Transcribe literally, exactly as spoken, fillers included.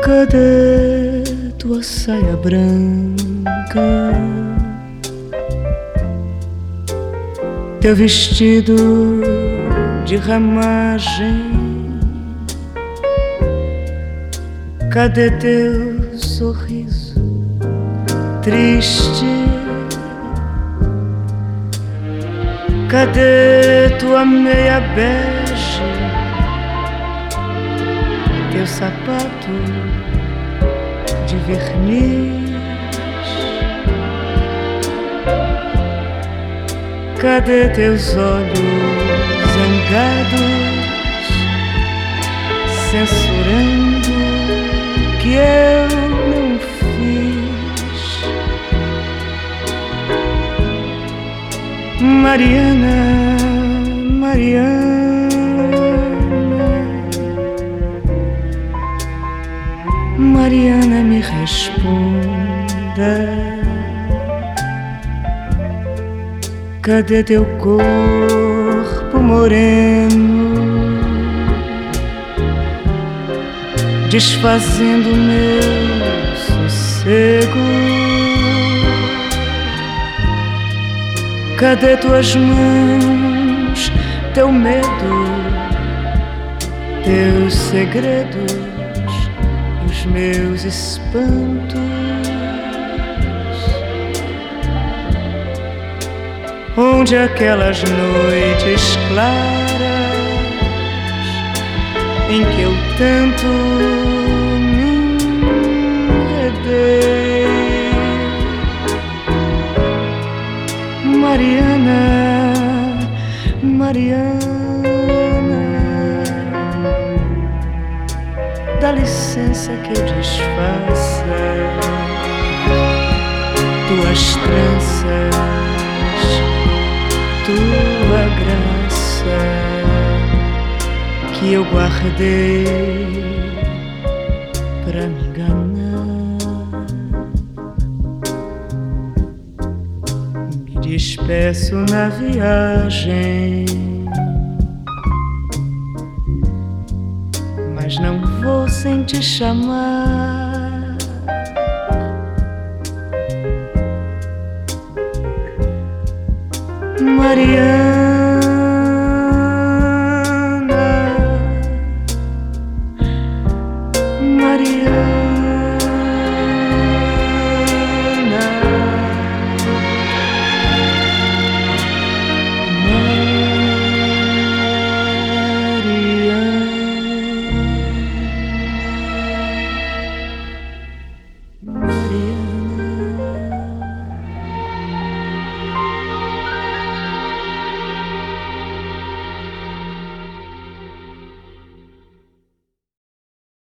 Cadê tua saia branca? Teu vestido de ramagem? Cadê teu sorriso triste? Cadê tua meia bege? Teu sapato de verniz? Cadê teus olhos zangados, censurando que eu não fiz? Mariana, Mariana, Mariana, me responda. Cadê teu corpo moreno, desfazendo meu sossego? Cadê tuas mãos, teu medo, teus segredos, os meus espantos? Onde aquelas noites claras em que eu tanto me enredei? Mariana, Mariana, dá licença que eu desfaça tuas tranças, tua graça que eu guardei pra me enganar. Me despeço na viagem, mas não vou sem te chamar. Mariana, Mariana.